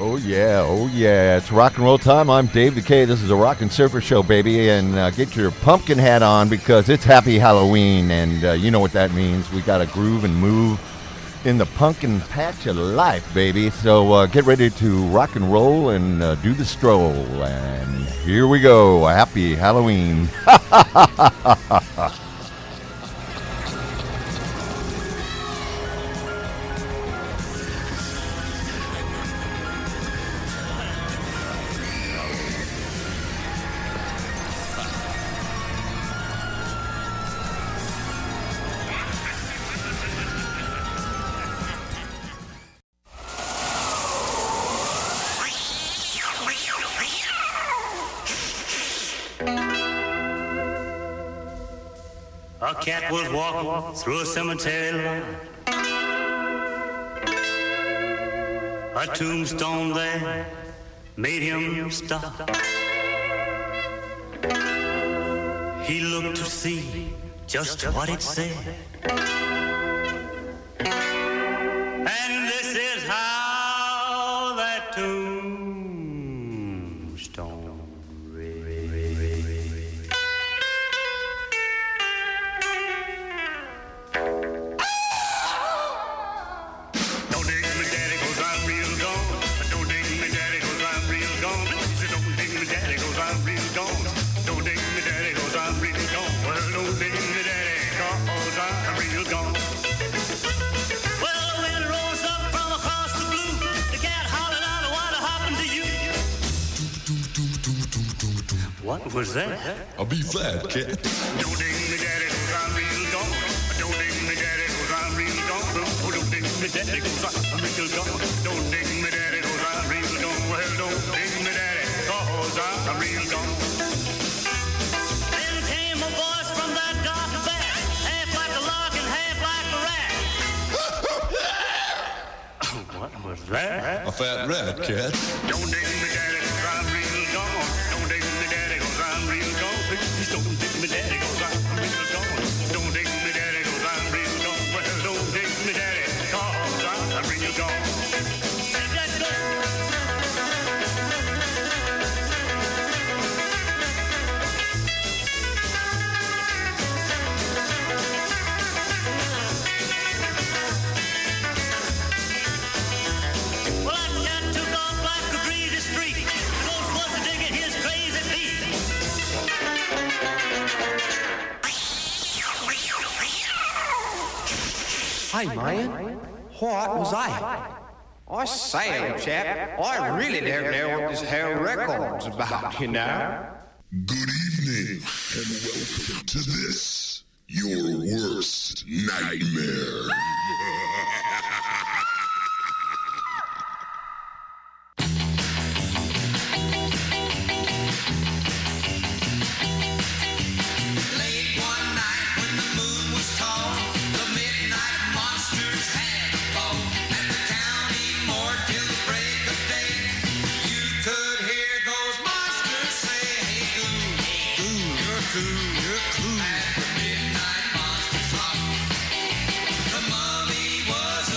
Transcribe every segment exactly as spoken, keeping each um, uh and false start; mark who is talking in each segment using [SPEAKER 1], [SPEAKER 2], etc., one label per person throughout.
[SPEAKER 1] Oh, yeah, oh, yeah. It's rock and roll time. I'm Dave the K. This is a Rock and Surfer Show, baby. And uh, get your pumpkin hat on because it's Happy Halloween. And uh, you know what that means. We got to groove and move in the pumpkin patch of life, baby. So uh, get ready to rock and roll and uh, do the stroll. And here we go. Happy Halloween. Ha, ha, ha, ha, ha, ha.
[SPEAKER 2] A cat was walking through a cemetery line. A tombstone there made him stop. He looked to see just what it said. And this is how that tombstone read. Don't dig me, daddy, 'cause I'm real gone. Don't dig me, daddy, 'cause I'm real gone. Don't dig me, daddy, 'cause I'm real gone. Don't dig me, daddy, 'cause I'm real gone. Well, don't dig me, daddy, 'cause I'm real gone. Well, the wind rose up from across the blue. The cat hollered out, what happened to you? What was that?
[SPEAKER 3] A B flat, cat.
[SPEAKER 2] Don't dig me, daddy, 'cause I'm real gone. Don't dig me, daddy, 'cause I'm real gone. Oh, don't dig me, daddy, 'cause I'm real gone. Don't dig me, daddy, 'cause I'm real gone. Well, don't dig me, daddy, 'cause I'm real gone. Then came a voice from that dark back, half like a lark and half like a rat. What was that?
[SPEAKER 3] A fat rat, cat.
[SPEAKER 2] Don't dig me, daddy, 'cause I'm real gone. Don't dig me, daddy, 'cause I'm real gone. Please don't dig me, daddy, 'cause I'm real gone. Don't dig me, daddy, 'cause I'm real gone. Well, don't dig me, daddy, 'cause I'm real gone. Take that go. Well, that cat took off like a breezy streak. The ghost was digging his crazy beat.
[SPEAKER 4] Hey, man, what was that? I say, old chap, I really don't know what this whole record's about, you know?
[SPEAKER 3] Good evening, and welcome to this, your worst nightmare.
[SPEAKER 5] Late one night when the moon was tall, the midnight monsters had a ball. At the county morgue till the break of day, you could hear those monsters say, hey, goo, hey, goo, you're cool, you're cool. At the midnight monsters rock, the mummy was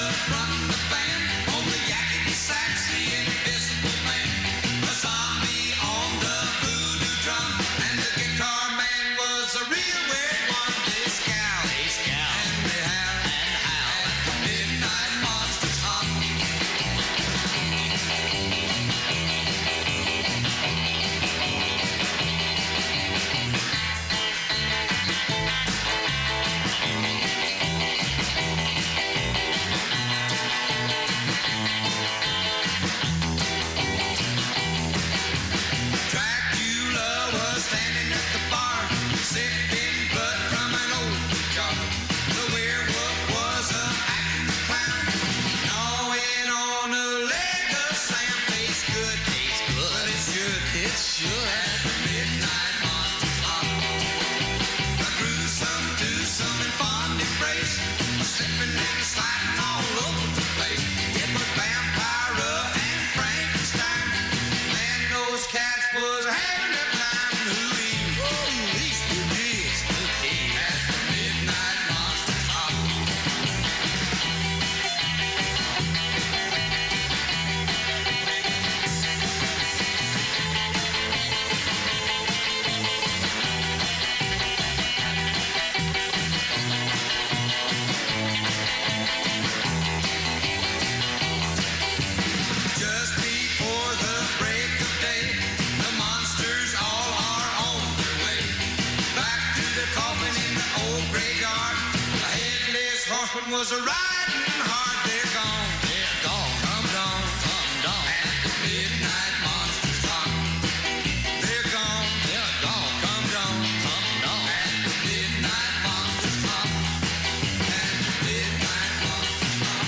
[SPEAKER 5] in the old graveyard. The headless horseman was a riding hard. They're gone, they're gone, come gone, come gone. At the midnight monster's talk. They're gone, they're gone, come gone, come gone. At the midnight monster's talk. At the midnight monster's talk.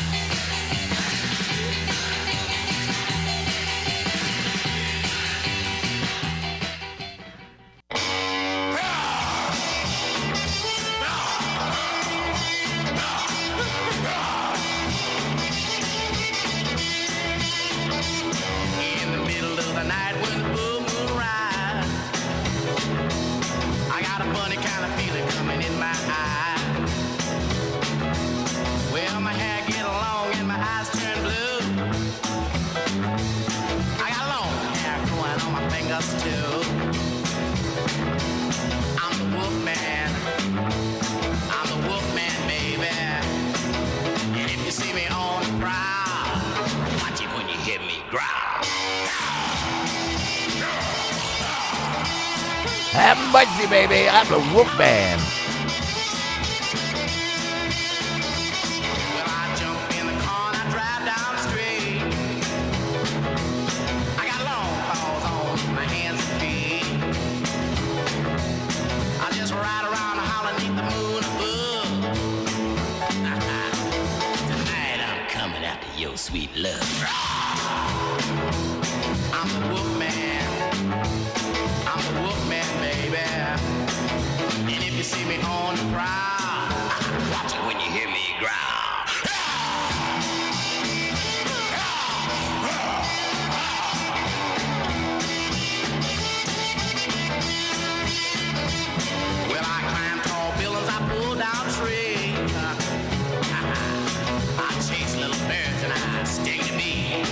[SPEAKER 4] In the middle of the night when the full moon rise, I got a funny kind of feeling coming in my eye. Well, my hair get long and my eyes turn blue. I got long hair growing on my fingers too. I'm the wolf man. I'm the wolf man, baby. And if you see me on the prowl, watch it when you hear me growl.
[SPEAKER 1] Have mercy, baby. I'm the Wolf Man.
[SPEAKER 4] Well, I jump in the car and I drive down the street. I got long paws on my hands and feet. I just ride around the holler neath the moon above. Tonight I'm coming after your sweet love. I'm the wolf man. I'm the wolf man, baby. And if you see me on the prowl, watch it when you hear me growl. Well, I climb tall buildings, I pull down trees. I chase little birds and I sting the bee.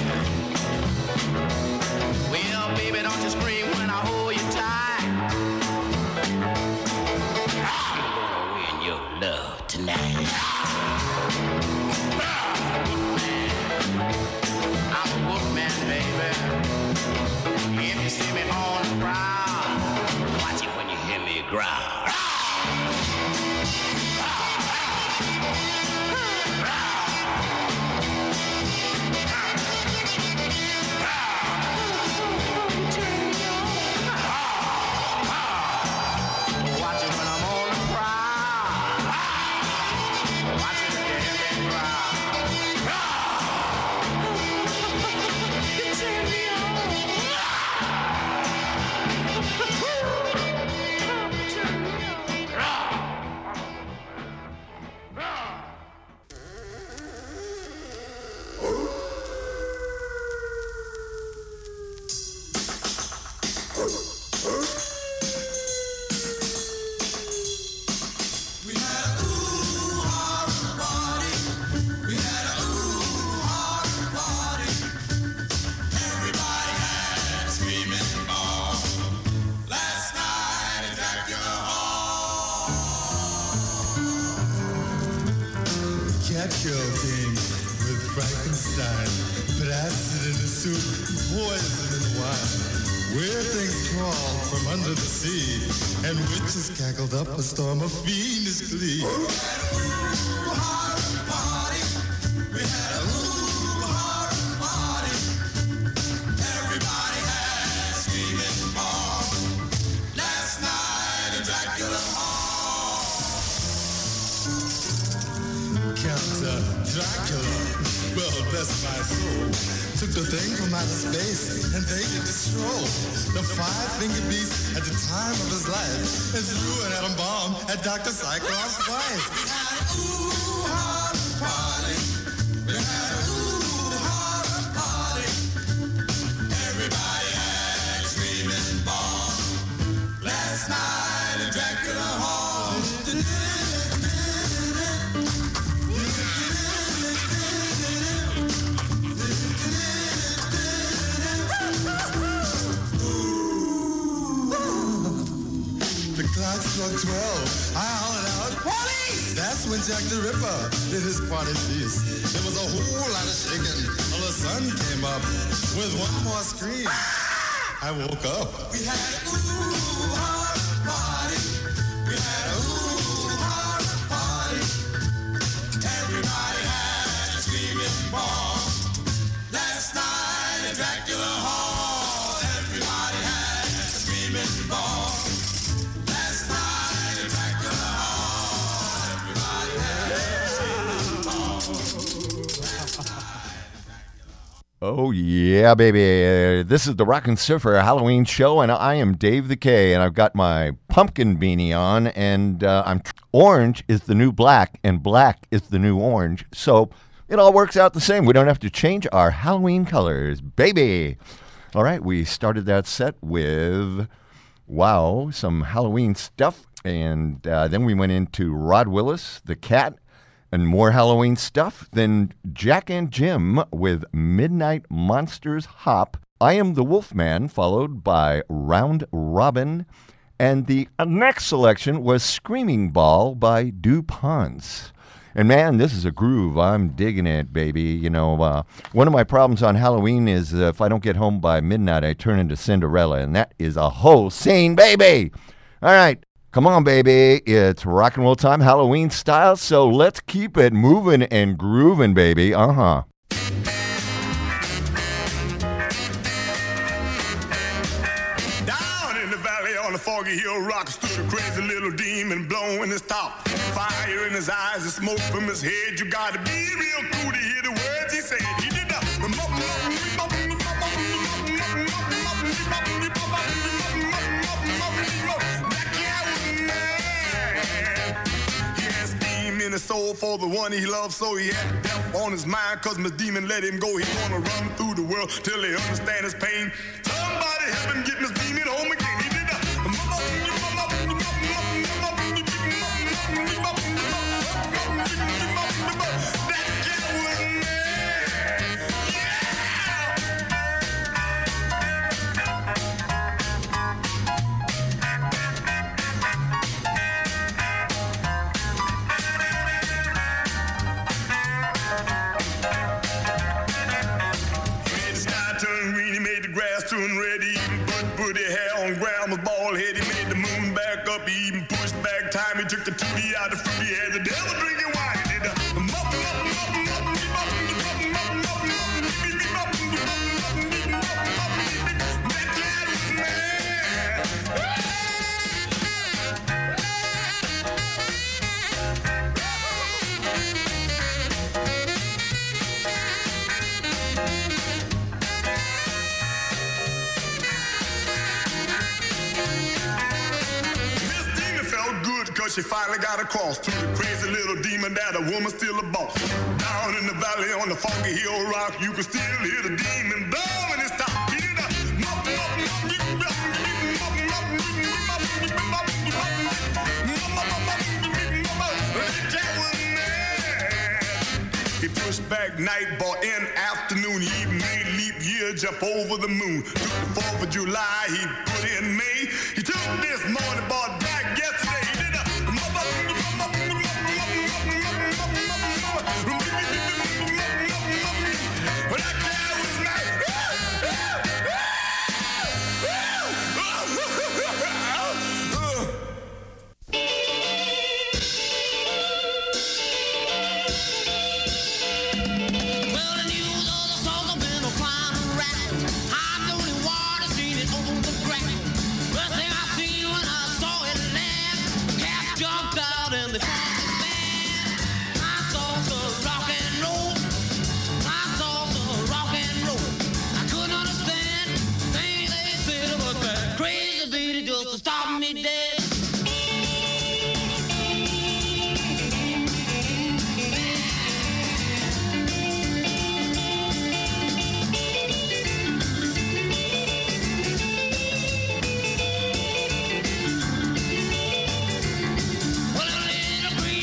[SPEAKER 4] Well, baby, don't you scream when I hold you tight. I'm gonna win your love tonight. I'm a wolf man, baby. If you see me on the prowl, watch it when you hear me growl. Watch it when I'm on the prowl. Watch it when you hear me growl. You turn me
[SPEAKER 5] We had a ooh heart party. We had a ooh heart party. Everybody had a screaming ball. Last night in Dracula Hall.
[SPEAKER 6] Cat killed king with Frankenstein, put acid in the soup, poison in the wine. Where things crawled from under the sea, and witches cackled up a storm of fiendish glee.
[SPEAKER 5] Everybody had a screaming ball. Last night in Dracula Hall.
[SPEAKER 6] Count uh, Dracula, well, bless my soul, took the thing from outer space and they did the stroll. The five-fingered beast at the time of his life and threw an atom bomb at Doctor Cyclops' wife.
[SPEAKER 5] Ooh heart party. We had a ooh heart party. Everybody had a screaming ball. Last night in Dracula Hall.
[SPEAKER 6] The clock struck twelve. I hollered out, "Police!" That's when Jack the Ripper did his party piece. There was a whole lot of shaking till the sun came up. With one more scream, I woke up.
[SPEAKER 5] We had a ooh heart party. We had a ooh
[SPEAKER 1] Oh, yeah, baby. This is the Rockin' Surfer Halloween show, and I am Dave the K, and I've got my pumpkin beanie on, and uh, I'm orange is the new black, and black is the new orange, so it all works out the same. We don't have to change our Halloween colors, baby. All right, we started that set with, wow, some Halloween stuff, and uh, then we went into Rod Willis, the Cat, and more Halloween stuff. Then Jack and Jim with Midnight Monsters Hop. I Am the Wolfman, followed by Round Robin. And the next selection was Screaming Ball by DuPonts. And man, this is a groove. I'm digging it, baby. You know, uh, one of my problems on Halloween is uh, if I don't get home by midnight, I turn into Cinderella. And that is a whole scene, baby. All right. Come on, baby. It's rock and roll time, Halloween style, so let's keep it moving and grooving, baby. Uh-huh.
[SPEAKER 2] Down in the valley on the foggy hill rock stood a crazy little demon blowing his top. Fire in his eyes and smoke from his head. You gotta be real cool to hear the words he said. He did the in his soul for the one he loved, so he had death on his mind, cause Miss Demon let him go. He gonna run through the world till he understand his pain. Somebody help him get Miss Demon home again. He did that. Turn red, he even put pretty hair on grandma's bald head. He made the moon back up, he even pushed back time. He took the tootie out of fruit, he had the devil drinking wine. He did the she finally got across to the crazy little demon that a woman still a boss. Down in the valley on the foggy hill rock, you can still hear the demon blowing his top. He did a he pushed back night, bought in afternoon. He even made leap year jump over the moon. Took the fourth of July, he put in May. He took this morning, bought back yesterday. Well, a little green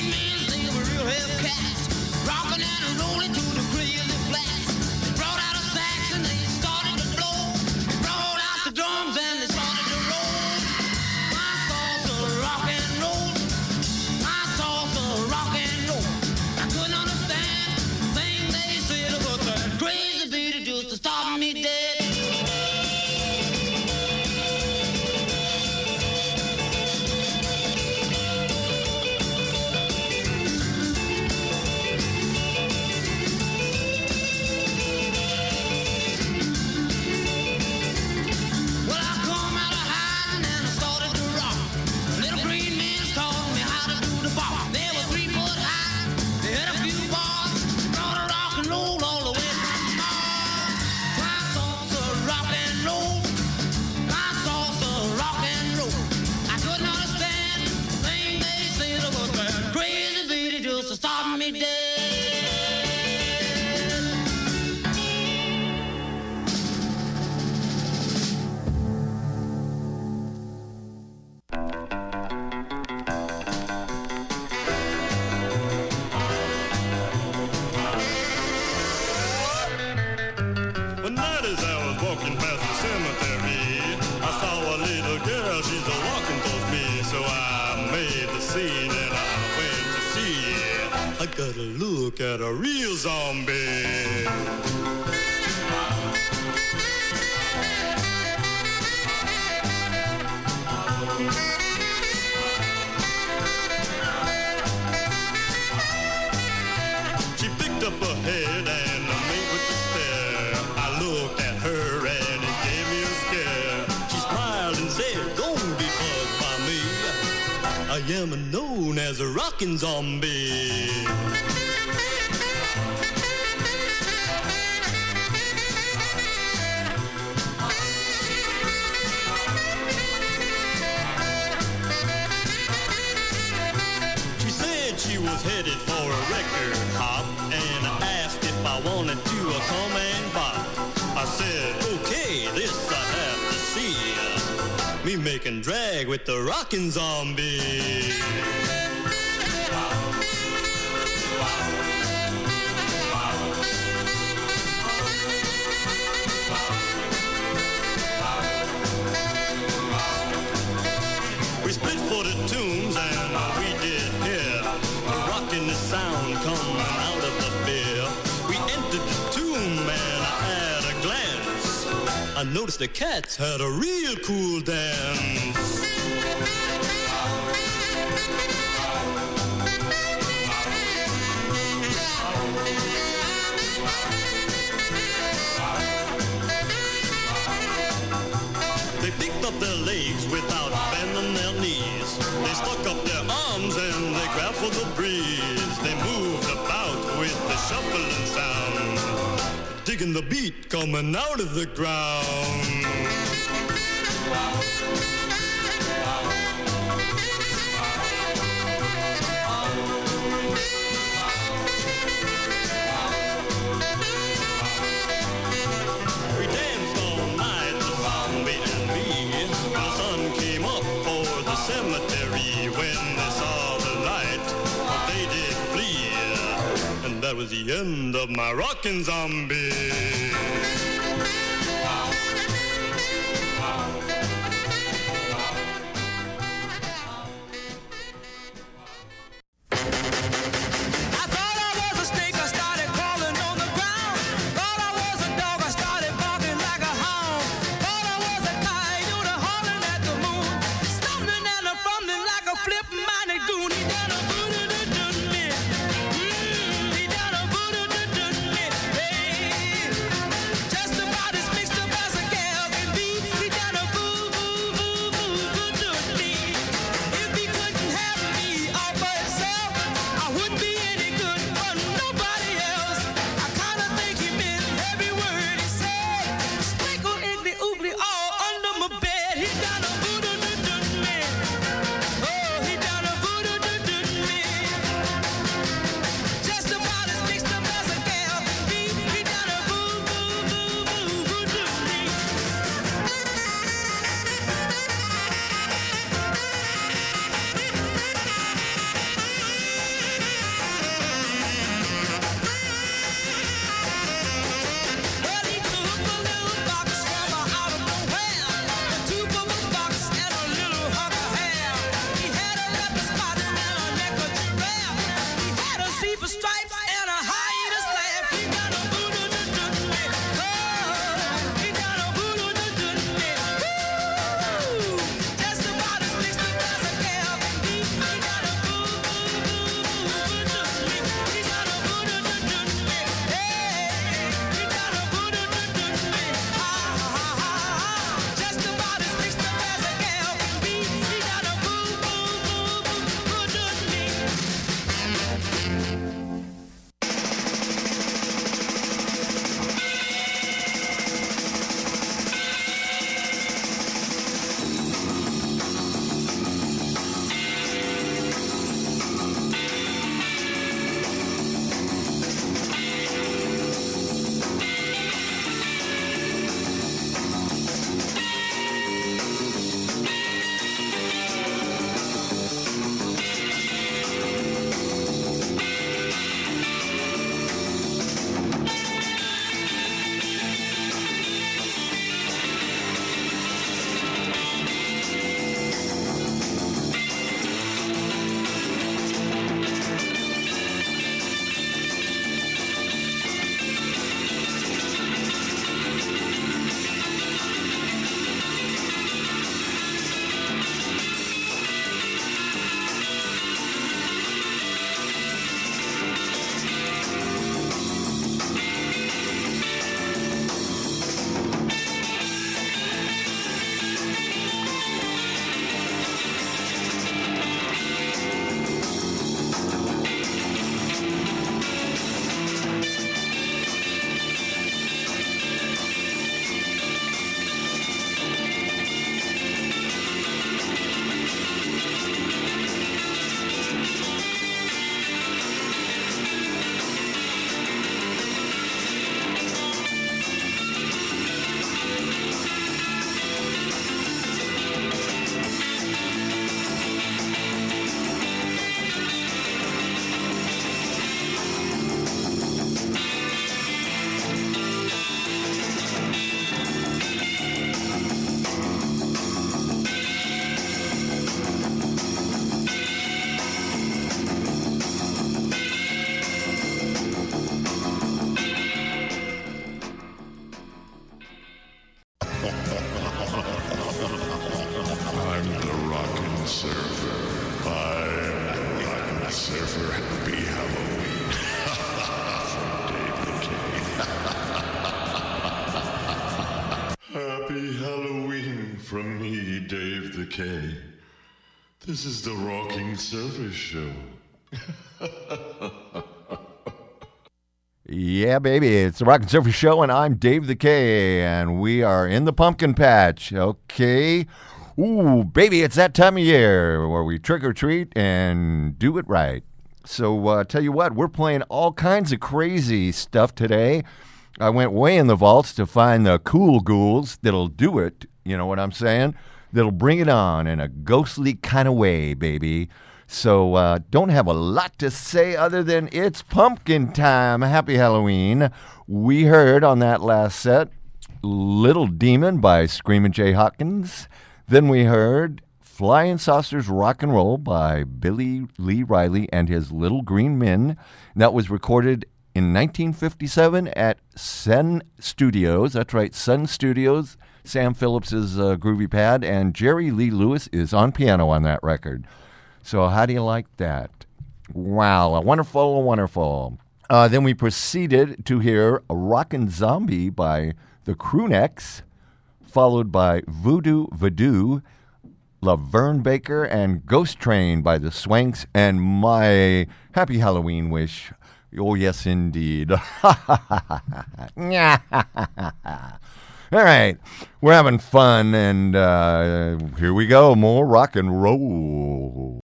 [SPEAKER 6] I gotta look at a real zombie. She picked up her head and made with the stare. I looked at her and it gave me a scare. She smiled and said, "Don't be bugged by me. I am known as a rockin' zombie." She said she was headed for a record hop and asked if I wanted to uh, come and bop. I said, okay, this I have to see. Me making drag with the rockin' zombie. We split for the tunes and we did hear the rockin' the sound coming out of the beer. We entered the tomb and at a glance I noticed the cats had a real cool dance. They picked up their legs without bending their knees. They stuck up their arms and they grabbed for the breeze. They moved about with the shuffling sound, digging the beat coming out of the ground. We danced all night, the zombie and me. The sun came up over the cemetery. When they saw the light, they did flee. And that was the end of my rockin' zombie.
[SPEAKER 5] I thought I was a snake, I started crawling on the ground. Thought I was a dog, I started barking like a hound. Thought I was a coyote hauling at the moon, stumbling and a fumbling like a flip-minded goon. He done a voodoo-doo-doo to me. Mm, he done a voodoo-doo-doo to me. Hey, just about as mixed up as a gal can be. He done a voo-voo-voo-voo-voo-doo to me. If he couldn't have me all by himself, I wouldn't be any good for nobody else. I kinda think he meant every word he said. Sprinkle iggly oogly all under my bed. He done a voodoo-doo-doo to me. Oh, he done a voodoo-doo-doo to me.
[SPEAKER 3] from me, Dave the K. This is the Rocking Surface Show.
[SPEAKER 1] Yeah, baby, it's the Rock and Surfer Show, and I'm Dave the K, and we are in the pumpkin patch, okay? Ooh, baby, it's that time of year where we trick or treat and do it right. So, uh, tell you what, we're playing all kinds of crazy stuff today. I went way in the vaults to find the cool ghouls that'll do it, you know what I'm saying? That'll bring it on in a ghostly kind of way, baby. So uh, don't have a lot to say other than it's pumpkin time. Happy Halloween. We heard on that last set Little Demon by Screamin' Jay Hawkins. Then we heard Flying Saucers Rock and Roll by Billy Lee Riley and his Little Green Men. That was recorded in nineteen fifty-seven at Sun Studios. That's right, Sun Studios. Sam Phillips' uh, groovy pad, and Jerry Lee Lewis is on piano on that record. So how do you like that? Wow, wonderful, wonderful. Uh, then we proceeded to hear Rockin' Zombie by the Crewnecks, followed by Voodoo Voodoo, Laverne Baker, and Ghost Train by the Swanks, and my happy Halloween wish. Oh, yes, indeed. All right, we're having fun, and uh, here we go, more rock and roll.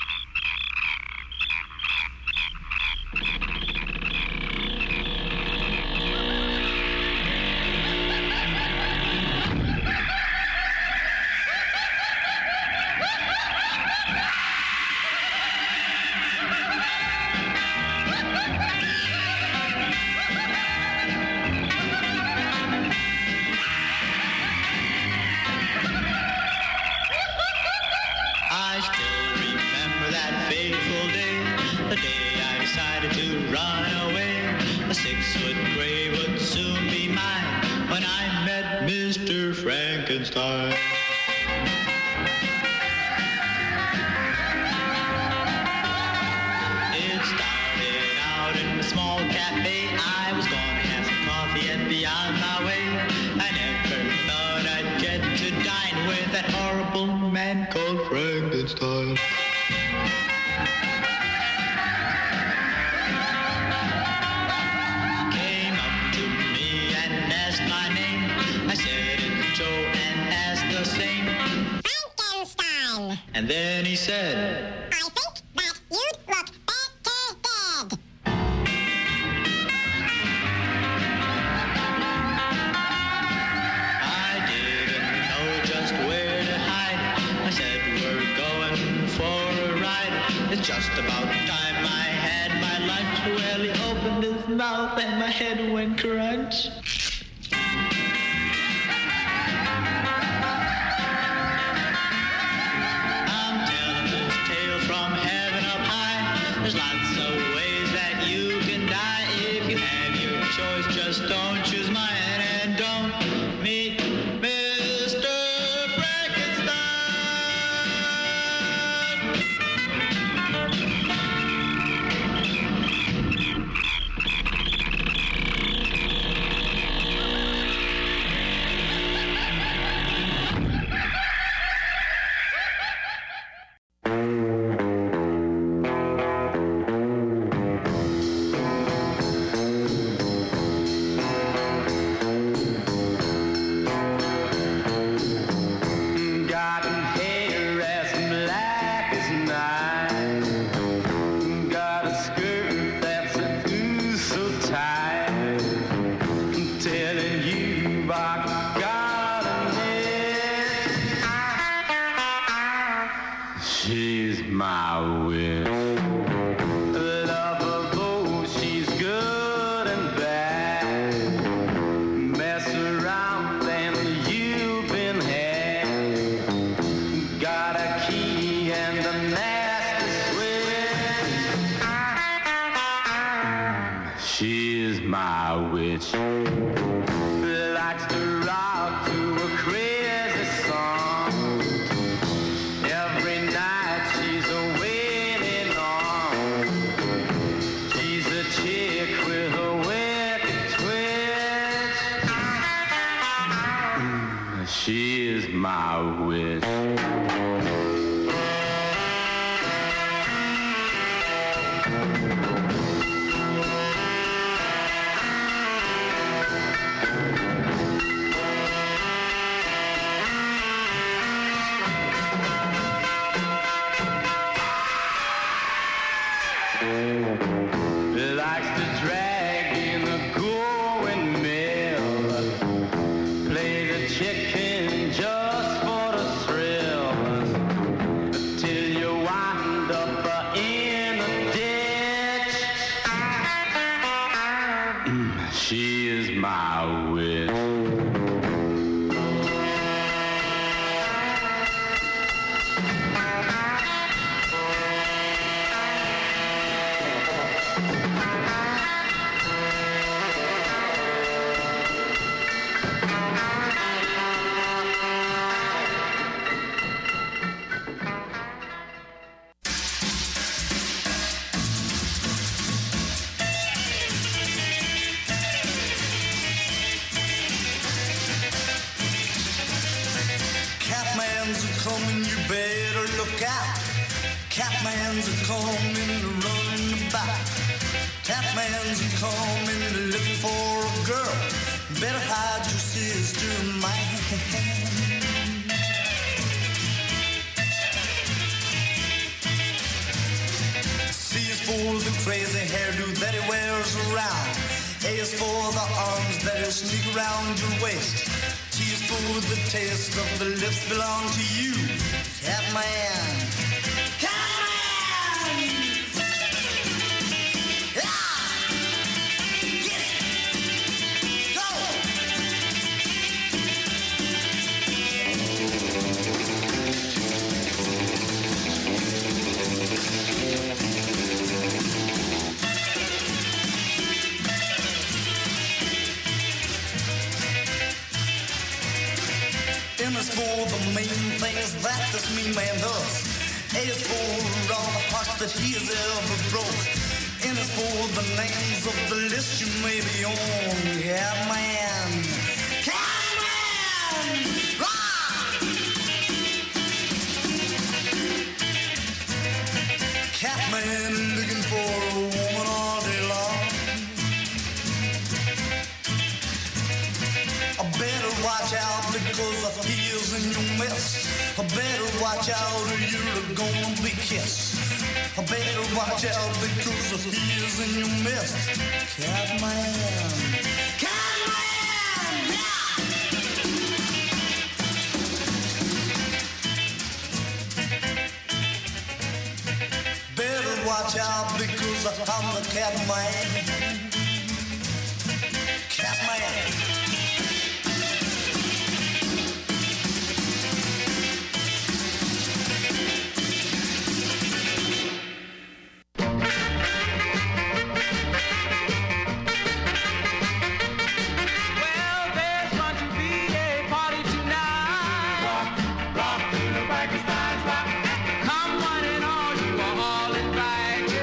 [SPEAKER 5] I still remember that fateful day, the day I decided to run away. A six-foot gray would soon be mine when I met Mister Frankenstein. It started out in a small cafe. I was gonna have some coffee and be on my way. I never thought I'd get to dine with that horrible man called Frankenstein. Came up to me and asked my name. I said it's Joe and asked the same.
[SPEAKER 7] Frankenstein!
[SPEAKER 5] And then he said,
[SPEAKER 7] I think that you'd look better dead.
[SPEAKER 5] I didn't know just where to hide. I said we're going for a ride. It's just about time I had my lunch. Well, he opened his mouth and my head went crunch. I'm telling this tale from heaven up high. There's lots of ways that you can die. If you have your choice, just don't choose mine. And don't meet Mister Frankenstein. Got hair as black as night. Got a skirt that's a ooh so tight. Telling you I got a miss. She's my wish. Love her both, she's good and bad. Mess around and you've been had. Got a key and a nasty switch. She's my witch. Likes to rock to a crazy song. Every night she's a waiting on. She's a chick with a wicked twitch. She is my
[SPEAKER 8] likes to drag in a going mill, play the chicken just for the thrill, till you wind up uh, in a ditch. Mm, She is my witch.
[SPEAKER 6] Catman's a coming, you better look out. Catman's a coming, running about. Catman's a coming, looking for a girl. Better hide your sister, man. C is for the crazy hairdo that he wears around. A is for the arms that he'll sneak around your waist. T is for the taste of the lips belong to you. Catman. Catman! Yeah! Get it! Go! M is for the main things that this mean man does. A is for all the parts that he has ever broke. N is for the names of the list you may be on. Catman. Catman! Rock! Catman looking for a woman all day long. I better watch out because he is in your mess. I better watch out or you're gonna be kissed. I better watch out because he is in your mess. Catman. Catman! Yeah! Better watch out because I'm the Catman. Catman.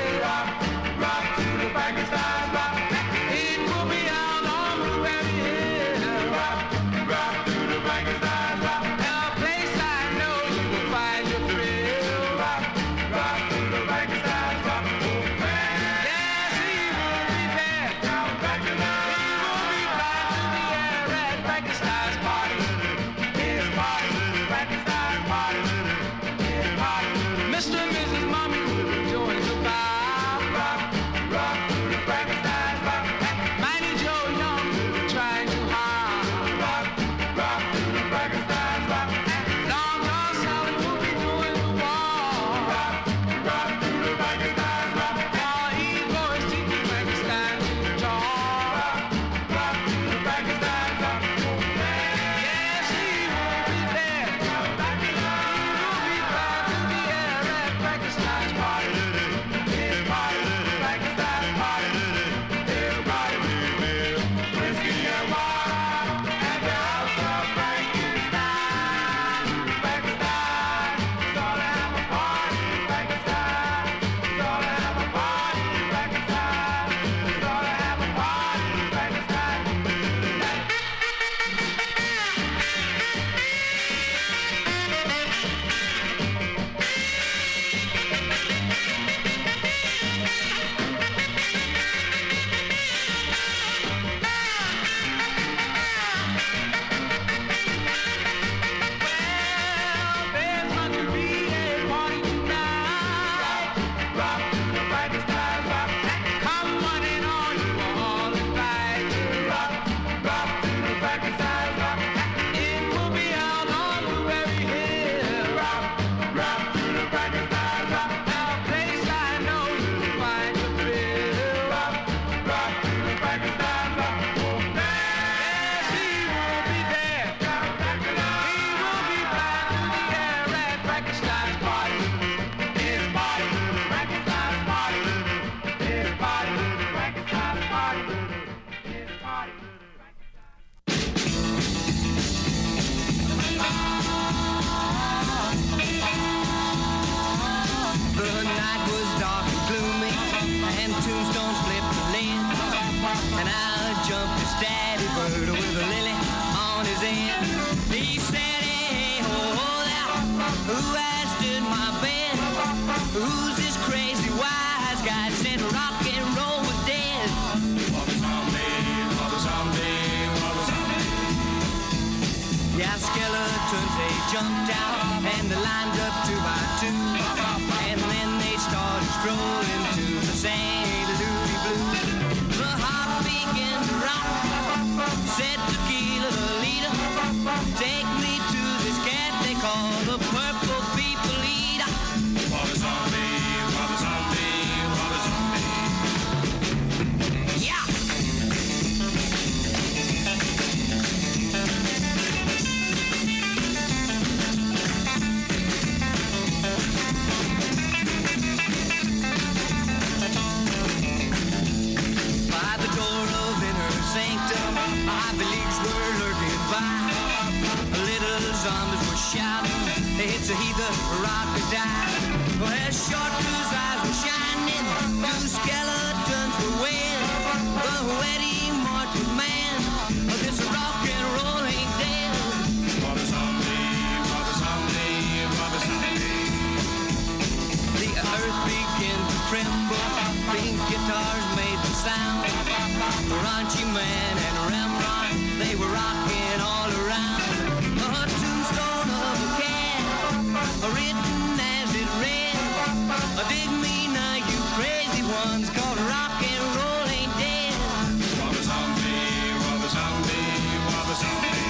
[SPEAKER 8] It will be out on the
[SPEAKER 4] that said rock and roll was dead.
[SPEAKER 2] Wabba zombie, wabba zombie, wabba zombie.
[SPEAKER 4] Yeah, skeletons, they jumped out and they lined up two by two. And then they started strolling to the Saint Louis Blues. The heart began to rock, said Tequila the leader, take me to this cat they call the Purple People Eater.
[SPEAKER 2] Wabba zombie, wabba zombie, wabba zombie.
[SPEAKER 4] Yeah! By the door of inner sanctum, Ivy leaves were lurking by. Little zombies were shouting, it's a heathen rock or die. Well, as short whose eyes were shining, two skeletons were wed. The wedding march was man, this rock and roll ain't dead.
[SPEAKER 2] Wabba zombie, wabba zombie, wabba zombie.
[SPEAKER 4] The earth began to tremble, pink guitars made the sound. Raunchy Man and Rembrandt, they were rocking all around. A tombstone of a cat, written as it read, dig me now, you crazy ones, called rock and roll ain't dead.
[SPEAKER 2] Wabba zombie, wabba zombie, wabba zombie.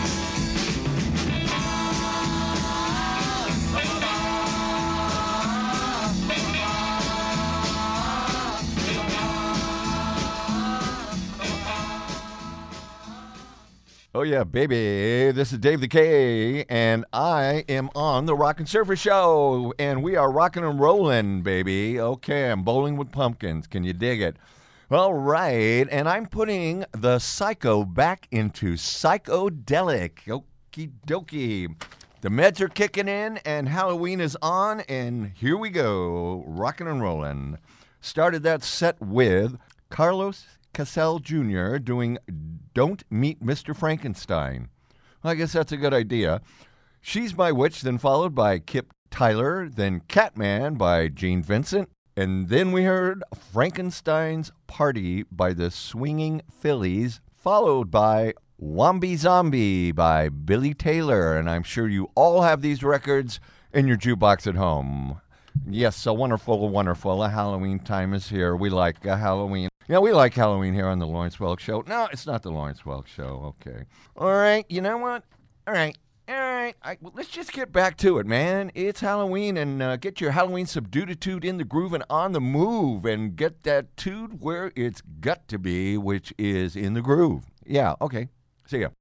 [SPEAKER 1] Oh, yeah, baby. This is Dave the K, and I am on the Rockin' Surfer Show, and we are rocking and rolling, baby. Okay, I'm bowling with pumpkins. Can you dig it? All right, and I'm putting the psycho back into psychodelic. Okie dokie. The meds are kicking in, and Halloween is on, and here we go, rocking and rolling. Started that set with Carlos Cassell Junior doing Don't Meet Mister Frankenstein. Well, I guess that's a good idea. She's My Witch, then followed by Kip Tyler, then Catman by Gene Vincent, and then we heard Frankenstein's Party by the Swinging Phillies, followed by Wombi Zombie by Billy Taylor, and I'm sure you all have these records in your jukebox at home. Yes, so wonderful, wonderful. A Halloween time is here. We like uh, Halloween. Yeah, we like Halloween here on the Lawrence Welk Show. No, it's not the Lawrence Welk Show. Okay. All right, you know what? All right. All right. I, well, let's just get back to it, man. It's Halloween, and uh, get your Halloween subduitude in the groove and on the move, and get that tude where it's got to be, which is in the groove. Yeah, okay. See ya.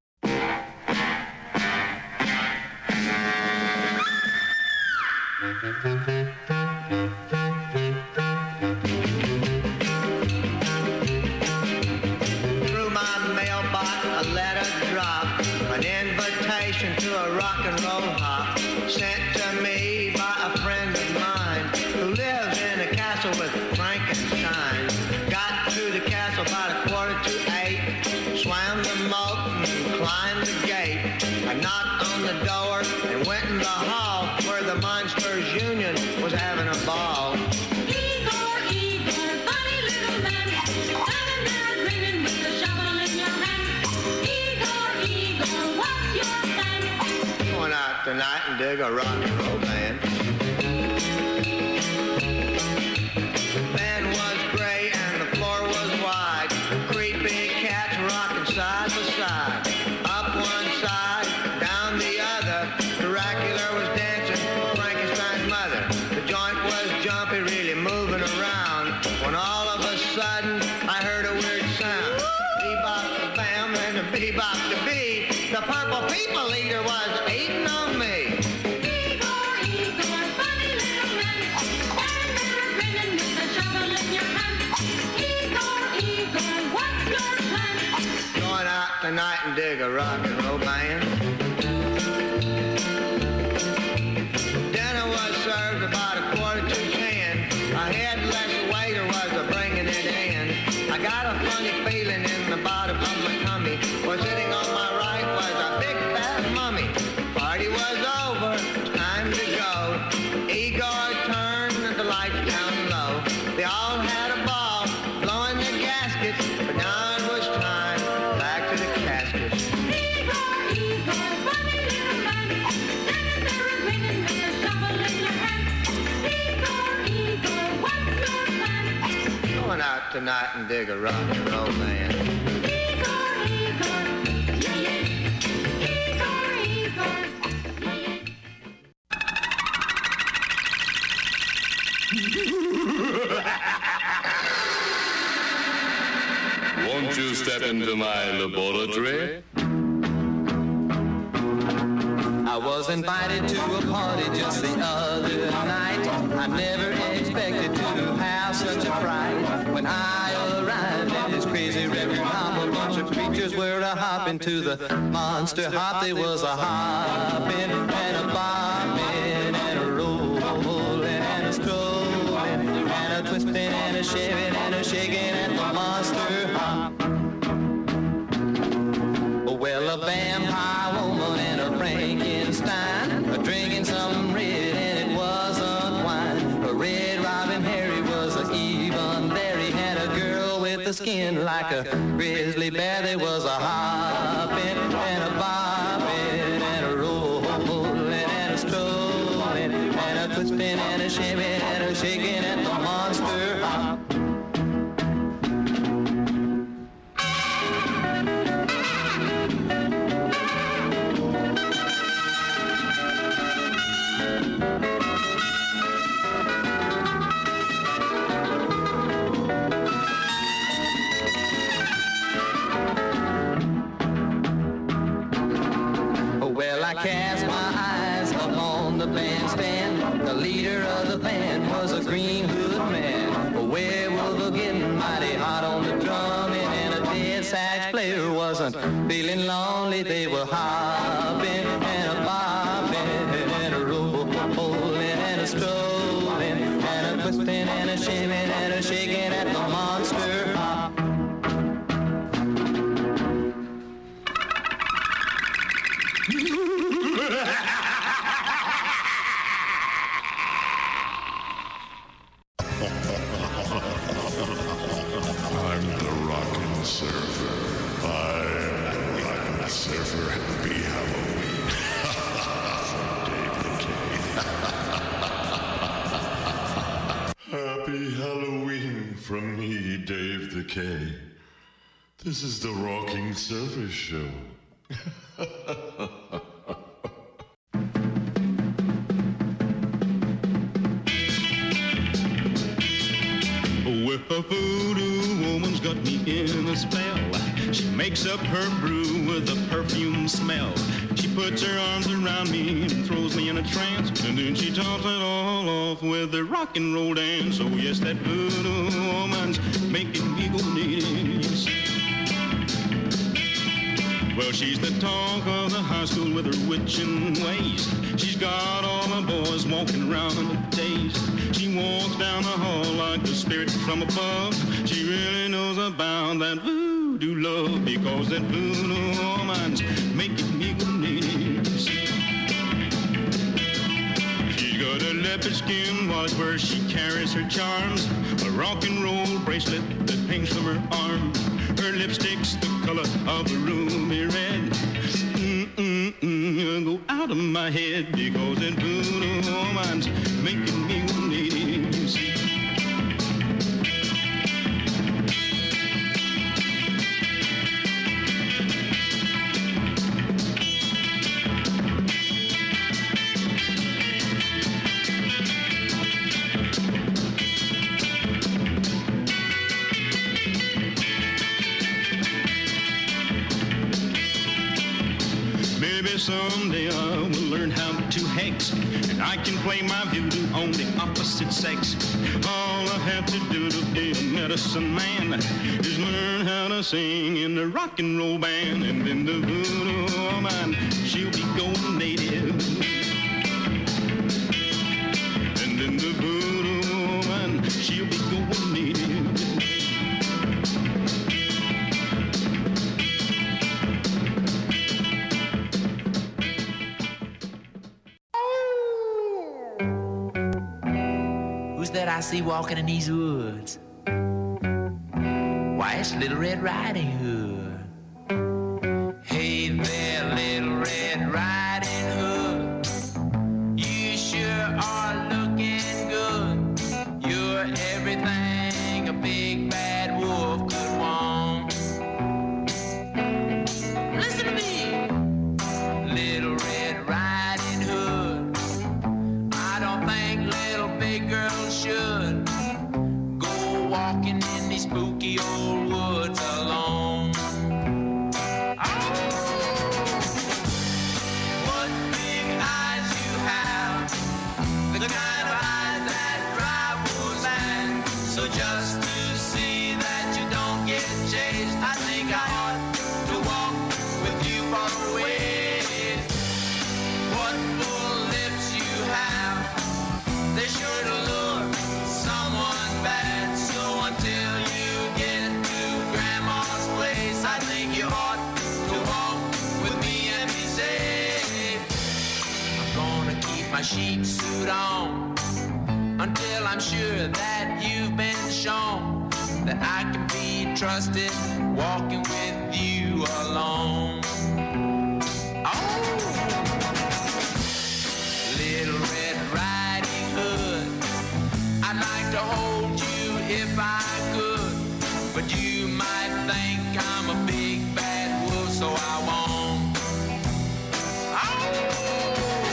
[SPEAKER 9] Through my mailbox, a letter dropped, an invitation to a rock and roll hop, sent to me by a friend of mine who lives in a castle with Frankenstein. Got to the castle about a quarter to eight, swam the moat and climbed the gate. I knocked on the door and went in the hall where the Monsters Union was having a ball.
[SPEAKER 10] Igor, Igor, funny little man, standing there grinning with the shovel in your hand. Igor, Igor, what's your plan?
[SPEAKER 9] Going out tonight and dig a rock and roll band. The band was gray and the floor was wide. Creepy cats rocking side by side. Up one side, down the other. Dracula was dancing with Frankenstein's mother. The joint was jumpy, really moving around. When all of a sudden I heard a weird sound. Bebop the bam and the bebop the bee. The Purple People Eater was eating on me.
[SPEAKER 10] Igor, Igor, funny little man, standing there grinning with the shovel in your hand. Igor, Igor, what's your plan?
[SPEAKER 9] Going out tonight and dig a rock and roll band. Dinner was served about a quarter to ten. A headless waiter was a bringing it in. I got a funny feeling in the bottom of my tummy. Was sitting on my right was a big fat mummy. Party was over, it's time to go. Igor turned the lights down low. They all had going out tonight and dig a rock and roll band.
[SPEAKER 10] Igor, Igor, yeah, yeah. Igor, Igor, yeah, yeah.
[SPEAKER 3] Won't you step into my laboratory?
[SPEAKER 4] I was invited to a party just the other night. I never expected to have such a fright. When I arrived at this crazy record hop, a bunch of creatures were a hopping to the monster hop. There was a hopping and a bopping and a rolling and a strolling and a twisting and a shaving and a shaking at the monster hop. Well, a vampire woman and a Frankenstein are drinking some red and it wasn't wine. A Red Robin Harry was a even there. He had a girl with a skin like a grizzly bear. There was a hopping and a bopping and a rolling and a strolling and a twisting and a shaving and a shaking at the monster hop. Well, I cast my eyes upon the bandstand. The leader of the band was a green hood man. A werewolf getting mighty hot on the drumming, and a dead sax player wasn't feeling lonely. They were hopping and a bopping and a rolling and a strolling and a twisting and a shaving and a shaking at the monster hop.
[SPEAKER 3] I'm the Rockin' Surfer. I'm the Rockin' Surfer. Happy Halloween. Happy Halloween from me, Dave the K. This is the Rocking Surfer Show.
[SPEAKER 11] Well, a voodoo woman's got me in a spell. She makes up her brew with a perfume smell. She puts her arms around me and throws me in a trance, and then she tops it all off with a rock and roll dance. Oh yes, that voodoo woman's making me go nuts. Well, she's the talk of the high school with her witching ways. She's got all the boys walking around in a daze. She walks down the hall like a spirit from above. She really knows about that voodoo love, because that voodoo woman's making me go nuts. She's got a leopard skin wallet where she carries her charms, a rock and roll bracelet that hangs from her arm. Her lipstick's the color of a ruby red. Mm-mm-mm, go out of my head, because that voodoo woman's making me go nuts. Maybe someday I will learn how to hex, and I can play my voodoo on the opposite sex. All I have to do to be a medicine man is learn how to sing in the rock and roll band, and then the voodoo woman, she'll be going native. And then the voodoo woman, she'll be going native.
[SPEAKER 12] That I see walking in these woods? Why, it's Little Red Riding Hood. Hey there, Little Red Riding Hood, you sure are looking good. You're everything a big these spooky old woods alone. What big eyes you have, the kind of eyes that drive wolves mad. So just to see that you don't get chased, I think I ought to walk with you far away. What full lips you have, they're sure to lure someone bad. So until you get to Grandma's place, I think you ought to walk with me and be safe. I'm gonna keep my sheep suit on until I'm sure that you've been shown that I can be trusted walking with you alone. Oh, Little Red Riding Hood, I'd like to hold you if I could, but you might think I'm a big bad wolf, so I won't. Oh,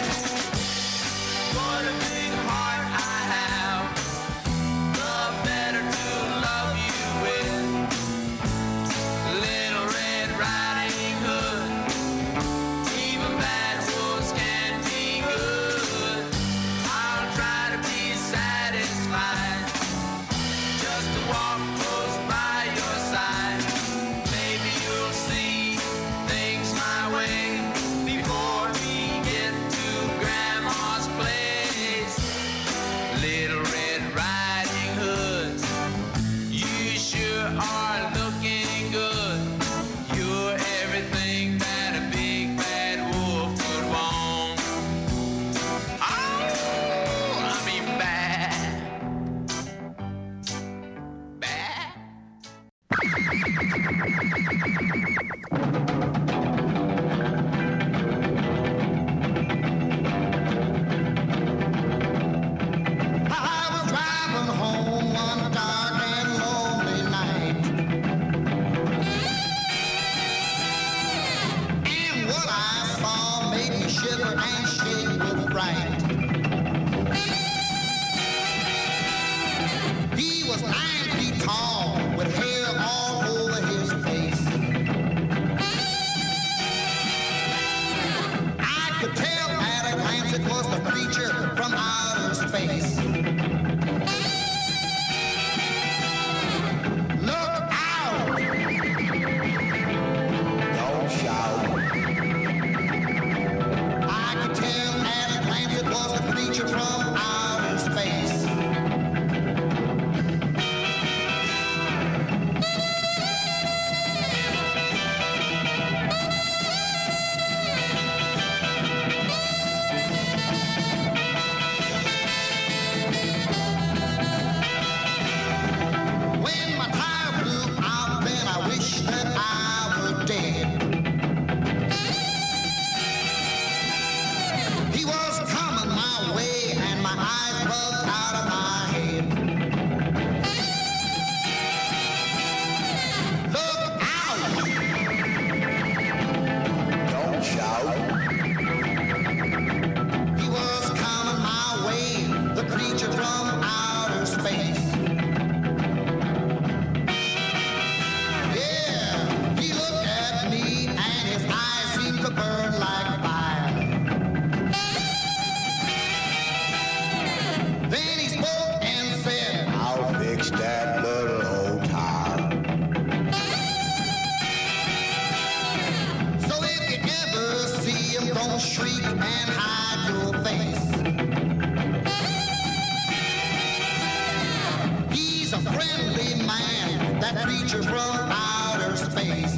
[SPEAKER 12] what a big heart I have, the better to love you with. Little Red Riding Hood, even bad wolves can be good. I'll try to be satisfied just to walk close by your side. Maybe you'll see things my way before we get to Grandma's place. Little Red Riding Hood, you sure are looking good. You're everything that a big bad wolf could want. Oh, I mean bad. Bad?
[SPEAKER 13] I was driving home one dark and lonely night, and what I saw made me shiver and shake with fright. He was nine feet tall with hair all over his face. I could tell at a glance it was the creature from outer space. Look out! Don't shout. I could tell at a glance it was the creature from outer space. When my tire blew out, then I wished that I were dead. He was coming my way, and my eyes bugged out of my head. Look out! Don't shout. He was coming my way, the creature from outer space. Yeah, he looked at me and his eyes seemed to burn like fire. Then he spoke and said, I'll fix that little old tire. So if you ever see him, don't shriek and hide your face. He's a friendly man, that creature from outer space.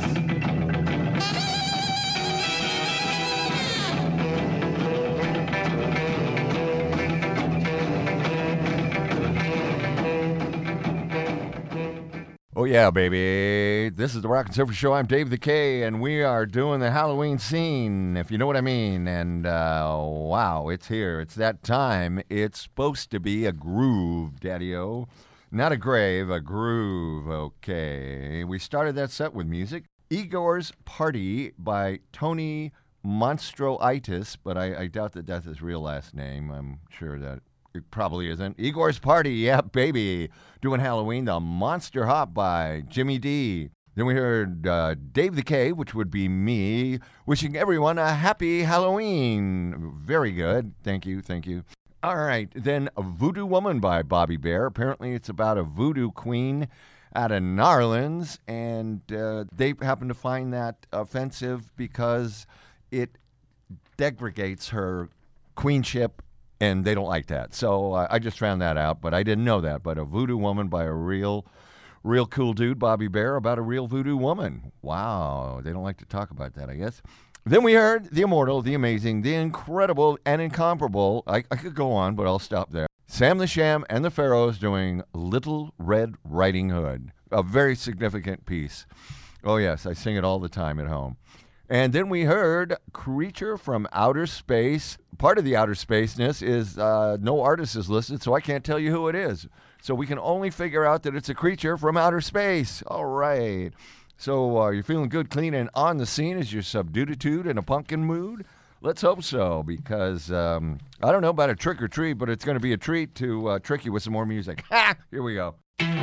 [SPEAKER 1] Oh, yeah, baby. This is the Rock and Surfer Show. I'm Dave the K, and we are doing the Halloween scene, if you know what I mean. And, uh, wow, it's here. It's that time. It's supposed to be a groove, Daddy-O. Not a grave, a groove. Okay. We started that set with music. Igor's Party by Tony Monstroitis, but I, I doubt that that's his real last name. I'm sure that It probably isn't. Igor's Party, yeah, baby. Doing Halloween, the Monster Hop by Jimmy D. Then we heard uh, Dave the K, which would be me, wishing everyone a happy Halloween. Very good. Thank you, thank you. All right, then Voodoo Woman by Bobby Bear. Apparently it's about a voodoo queen out of Narlands, and uh, they happen to find that offensive because it degrades her queenship, and they don't like that. So uh, I just found that out, but I didn't know that. But a voodoo woman by a real, real cool dude, Bobby Bear, about a real voodoo woman. Wow, they don't like to talk about that, I guess. Then we heard the immortal, the amazing, the incredible, and incomparable. I, I could go on, but I'll stop there. Sam the Sham and the Pharaohs doing Little Red Riding Hood, a very significant piece. Oh, yes, I sing it all the time at home. And then we heard Creature from Outer Space. Part of the outer spaceness is uh, no artist is listed, so I can't tell you who it is. So we can only figure out that it's a creature from outer space. All right. So uh, you're feeling good, clean, and on the scene as your subduitude in a pumpkin mood? Let's hope so, because um, I don't know about a trick or treat, but it's going to be a treat to uh, trick you with some more music. Ha! Here we go.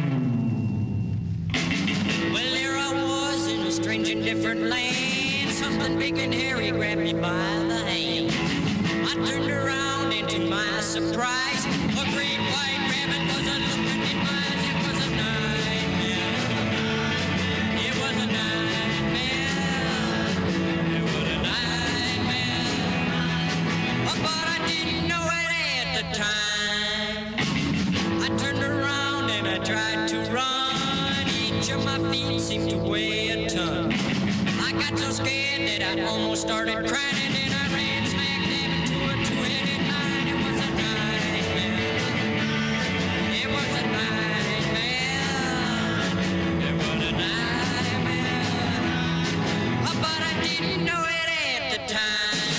[SPEAKER 4] Well, there I was in a strange and different land. Something big and hairy grabbed me by the hand. I turned around and to my surprise, a great white rabbit was a looking in my eyes. It was a nightmare. It was a nightmare. It was a nightmare. Oh, but I didn't know it at the time. I turned around and I tried to run. Each of my feet seemed to weigh a ton. I got so scared that I almost started crying, and then I ran smack dab into a two-headed lion. It was a nightmare. It was a nightmare. It was a nightmare. Oh, but I didn't know it at the time.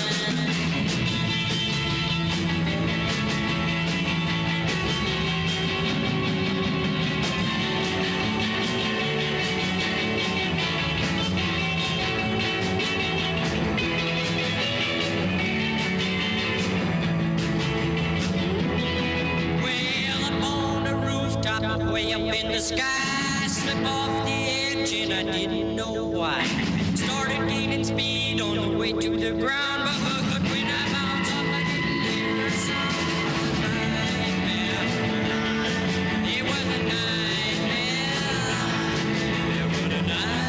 [SPEAKER 4] Way up in the sky, slip off the edge, and I didn't know why. Started gaining speed on the way to the ground, but but when I bounced off, I didn't hear a sound. It was a nightmare. It was a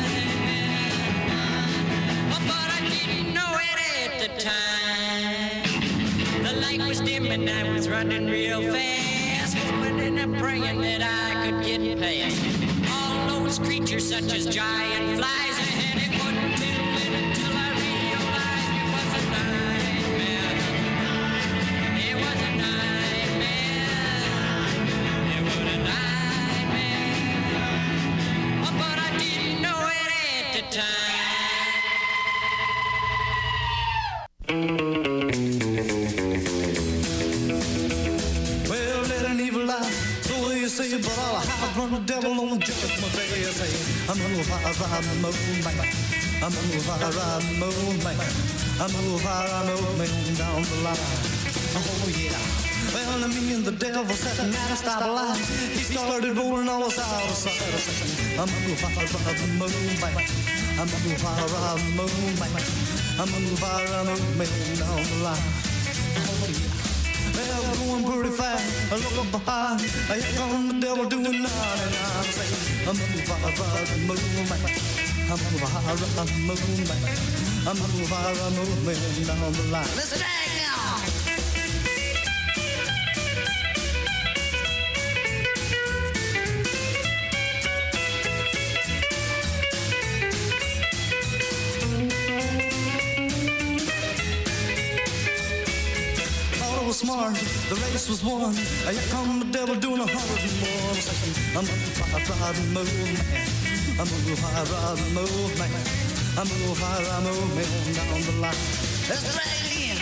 [SPEAKER 4] nightmare. Oh, but I didn't know it at the time. The light was dim and I was running real fast, hoping and I'm praying that I could get past all those creatures such as giant flies. And it wasn't too late until I realized it was a nightmare. It was a nightmare. It was a nightmare. Oh, but I didn't know it at the time.
[SPEAKER 6] Well, let an evil lie, the way you say it, but I'll hide from the devil on judgment day. You say, I'm gonna fire, ride the moonlight. I'm gonna fire, ride the moonlight. I'm gonna fire, ride the moonlight down the line. Oh yeah. Well, me and the devil sat at a stoplight. He started rolling all us out of sight. I'm gonna fire, ride the moonlight. I'm gonna fire, ride the moonlight. I'm gonna fire, ride the moonlight down the line. Oh yeah. Well, going pretty fast, I look up behind. Here come the devil doing ninety-nine. Say, I'm gonna fire, ride the moonlight. I'm gonna fire, ride the moonlight. I'm gonna fire, ride the moonlight down the line. Listen, drag now. Was smart, the race was won. Here come the devil doing a hundred and more. I'm gonna fire, ride, move, man. I'm gonna fire, ride, move, man. I'm gonna fire, ride, move, man down the line. Let's try it again.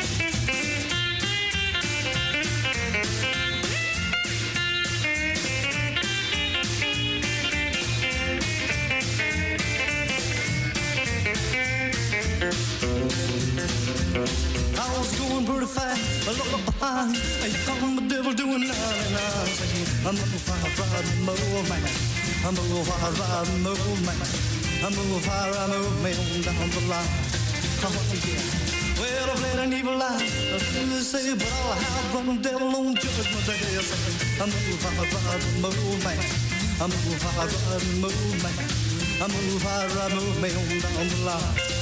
[SPEAKER 6] I was going pretty fast. I looked behind, here come the devil doing ninety-nine. Saying, I'm a fire, fire, move, man. I'm a fire, fire, move, man. I'm a fire, move me on down the line. Oh, yeah. Well, I've led an evil life, they say, but I'll have run devil on judgment day. I say, I'm a fire, fire, move, man. I'm a fire, fire, move, man. I'm a fire, move me on down the line.